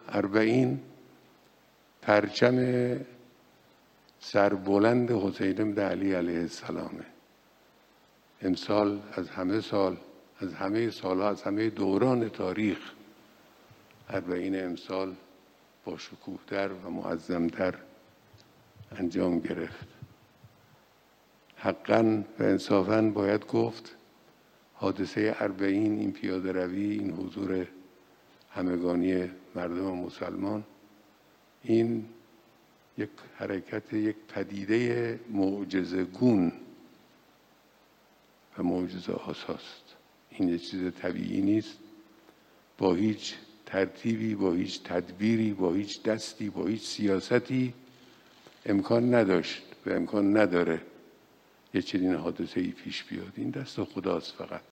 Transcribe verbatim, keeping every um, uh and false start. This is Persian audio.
اربعین پرچم سربلند حسین بن علی علیه السلامه. امسال از همه سال، از همه سالها، از همه دوران تاریخ، اربعین امسال با شکوه‌تر و معظم‌تر انجام گرفت. حقاً و انصافاً باید گفت حادثه اربعین، این پیاده روی، این حضور همگانی مردم مسلمان، این یک حرکت، یک پدیده معجزه‌گون و معجزه آساست. این یک چیز طبیعی نیست. با هیچ ترتیبی، با هیچ تدبیری، با هیچ دستی، با هیچ سیاستی امکان نداشت و امکان نداره یه چنین حادثه‌ای پیش بیاد. این دست خداست فقط.